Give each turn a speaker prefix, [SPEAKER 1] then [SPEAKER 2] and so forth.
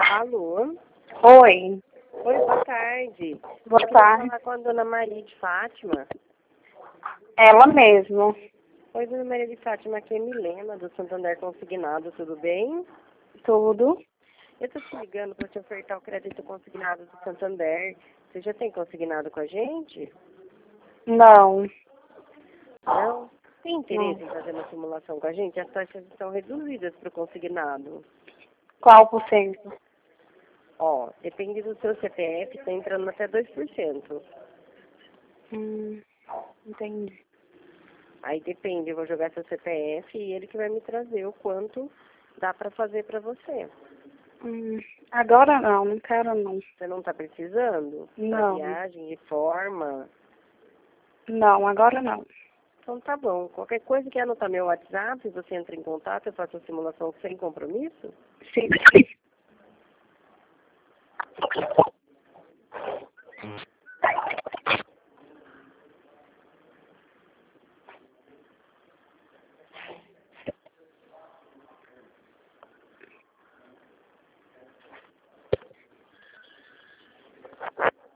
[SPEAKER 1] Alô?
[SPEAKER 2] Oi,
[SPEAKER 1] Oi, boa tarde.
[SPEAKER 2] boa
[SPEAKER 1] Eu queria
[SPEAKER 2] tarde.
[SPEAKER 1] falar com a dona Maria de Fátima.
[SPEAKER 2] Ela mesmo.
[SPEAKER 1] Oi, dona Maria de Fátima, aqui é Milena, do Santander Consignado, tudo bem?
[SPEAKER 2] Tudo?
[SPEAKER 1] Eu tô te ligando para te ofertar o crédito consignado do Santander. Você já tem consignado com a gente?
[SPEAKER 2] Não,
[SPEAKER 1] Não? Tem interesse
[SPEAKER 2] não.
[SPEAKER 1] em fazer uma simulação com a gente? As taxas estão reduzidas para o consignado.
[SPEAKER 2] Qual por cento?
[SPEAKER 1] Ó, depende do seu CPF, está entrando até 2%.
[SPEAKER 2] Entendi.
[SPEAKER 1] Aí depende, eu vou jogar seu CPF e ele que vai me trazer o quanto dá para fazer para você.
[SPEAKER 2] Agora não quero não.
[SPEAKER 1] Você não está precisando? Para
[SPEAKER 2] Não,
[SPEAKER 1] viagem, reforma?
[SPEAKER 2] não, agora não.
[SPEAKER 1] Então tá bom. Qualquer coisa que anotar meu WhatsApp, você entra em contato, eu faço a simulação sem compromisso?
[SPEAKER 2] Sim.